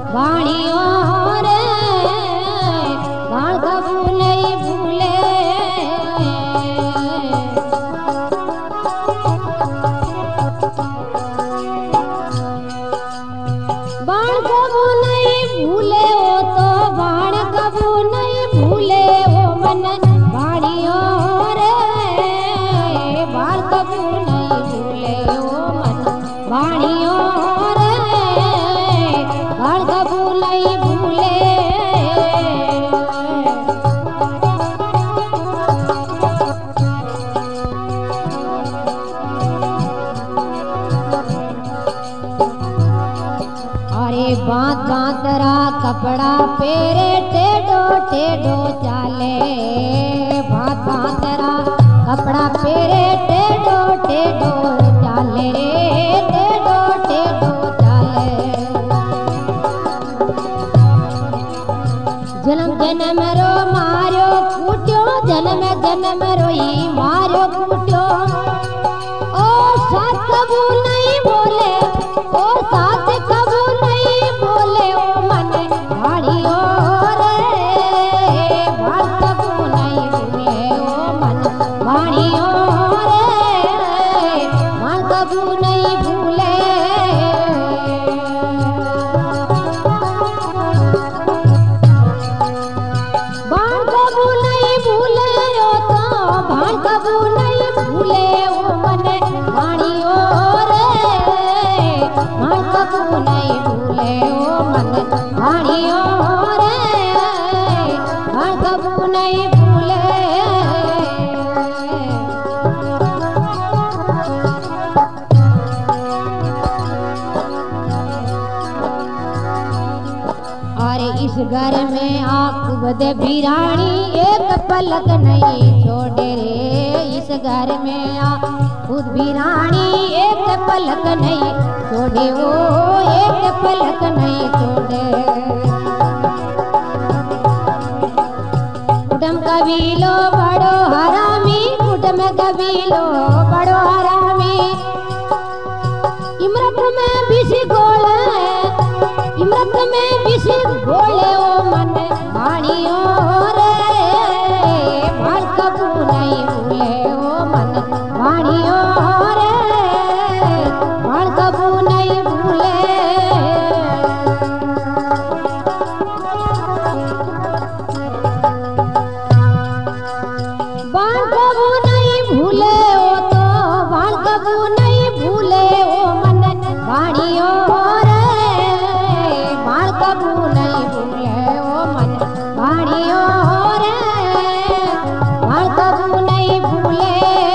वाणियों रे भाण कबू नहीं भूले। भाण कबू नहीं भूले वो तो भाण कबू नहीं भूले वो मन वाणियों रे भाण कबू नहीं भूले वो मन वाणियों रे भाण कबू नहीं भूले। अरे बात बातरा कपड़ा पेरे टेढ़ो टेढ़ो चाले। बात बातरा कपड़ा पेरे टेढ़ो टेढ़ो चाले रे टेढ़ो टेढ़ो चाले। जन्म जन्म रो मारो कूट्यो जन्म जन्म रोई मारो कूट्यो। ओ साथ कबू नहीं बोले ओ साथ कबू नहीं बोले ओ मन वाणियों रे भाण कबू नहीं भूले ओ मन वाणियों रे भाण कबू नहीं भूले। भाण कबू नहीं भूले ओ तो भाण कबू नहीं भूले ओ मन वाणियों रे भाण कबू नहीं भूले ओ मन वाणियों रे भाण कबू नहीं भूले। अरे इस घर में आँख बदे बिरानी एक पलक नहीं छोड़े रे। इस घर में खुद बिरानी एक पलक नहीं छोड़े वो एक पलक नहीं छोड़े। कुटुम कबीलो बड़ो हरामी कुटुम कबीलो बड़ो हरामी। इमरत में बिसी गोले इमरत में बिसी गोले ओ मन वाणियों रे भाण कबू नहीं भूले ओ मन वाणियों रे भाण कबू नहीं भूले। भाण कबू नहीं भूले ओ तो भाण कबू नहीं भूले ओ मन वाणियों रे भाण कबू नहीं भूले ओ मन वाणियों रे भाण कबू नहीं भूले।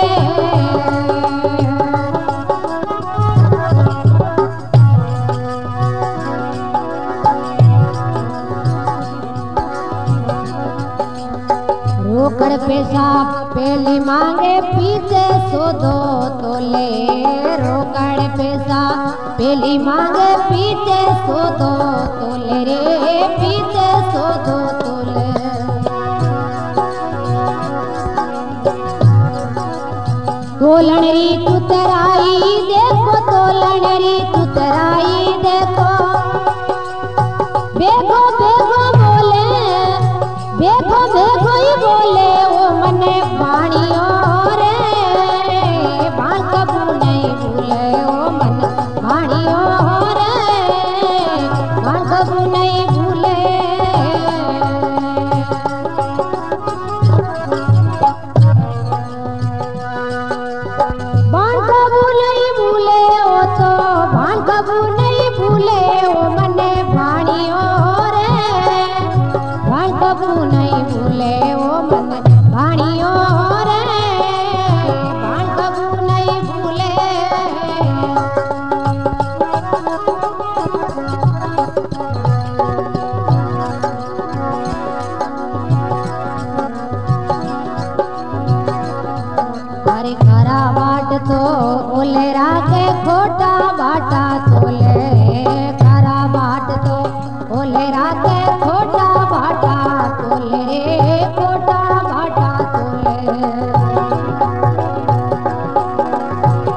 रोकड़ पैसा पहली मांगे पीछे सो दो तोले। रोकड़ पैसा पहली मांगे पीछे सो दो तोले रे पीछे सो दो तोले। तोलनरी तुतराई देखो तोलनरी तुतराई देखो। बेगो बेगो बोले बेगो बेगो ही बोले ओ मन वाणियों रे भाण कबू नहीं भूले ओ मन वाणियों रे भाण कबू नहीं भूले। भाण कबू नहीं भूले ओ तो भाण कबू नहीं भूले ओ मन वाणियों रे भाण कबू नहीं भूले ओ मन वाणियों रे भाण कबू नहीं भूले। अरे खरा बाट तो ओले राखे खोटा बाटा तोले। खरा बाट तो ओले राखे खोटा बाटा तोले रे खोटा बाटा तोले।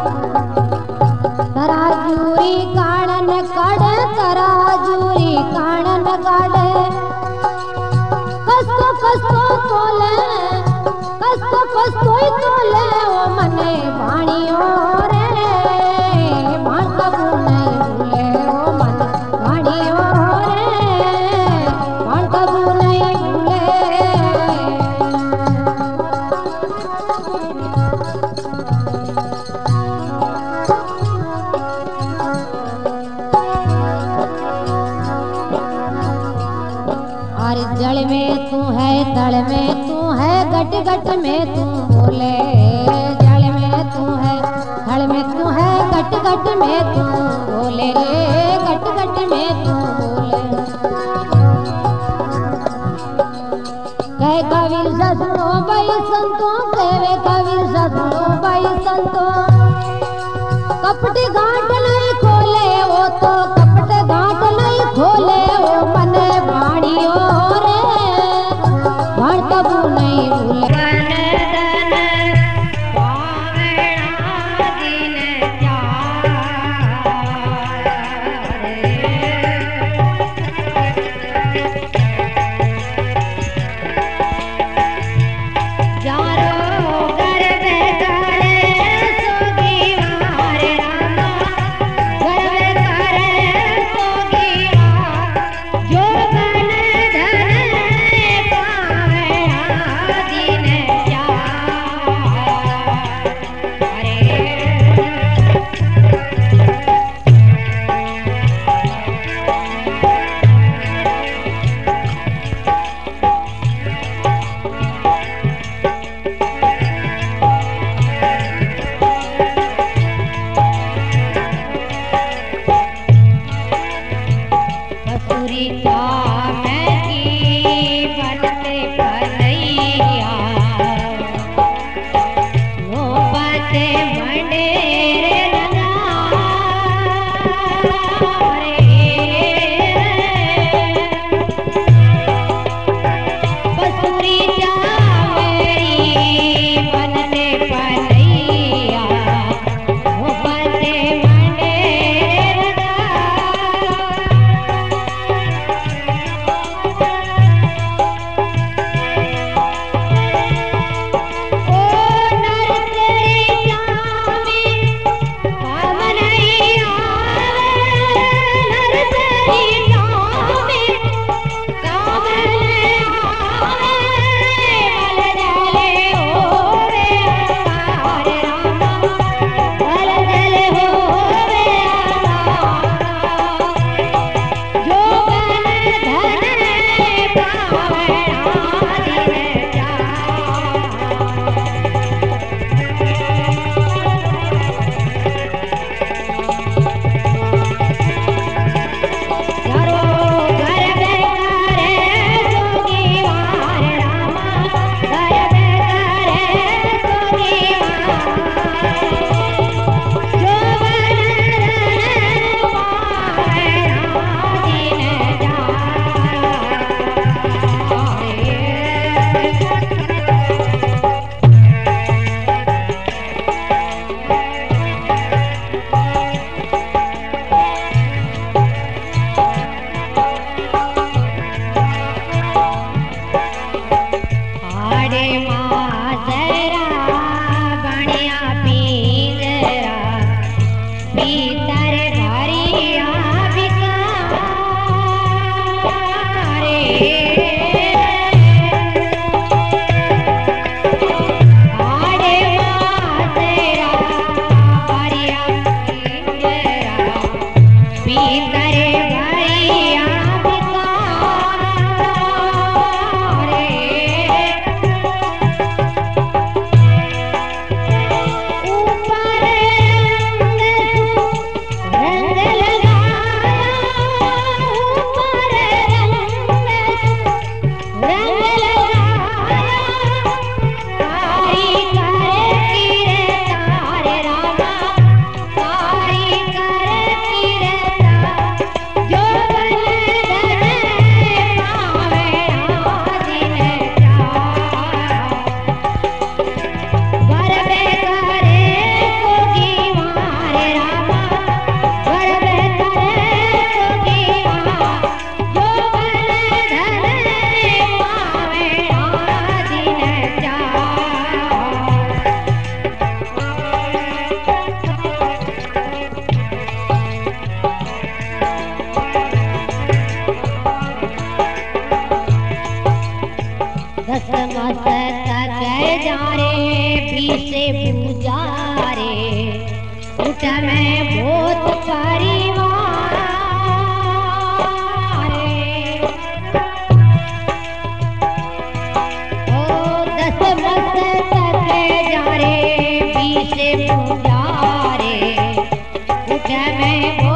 तराजूरी काणन कड़ तराजूरी काण बस कोई तो ले ओ मने भाणियो रे भाण कबू नहीं भूले ओ मन भाणियो रे भाण कबू नहीं भूले और जल में तू है तल में तू है गट गट में तू बोले जल में तू है थल में तू है गट गट में तू बोले रे गट गट में तू बोले कहे कबीर ससुरो भाई संतो कहे कबीर ससुरो भाई संतो कपट घाट नहीं खोले वो तो कपट घाट नहीं खोले वो मने भाड़ियो रे भाड़ कबू नहीं भूले बहुत परिवार ओ 10 मस्तक जा रे 20 पुजारे उठ में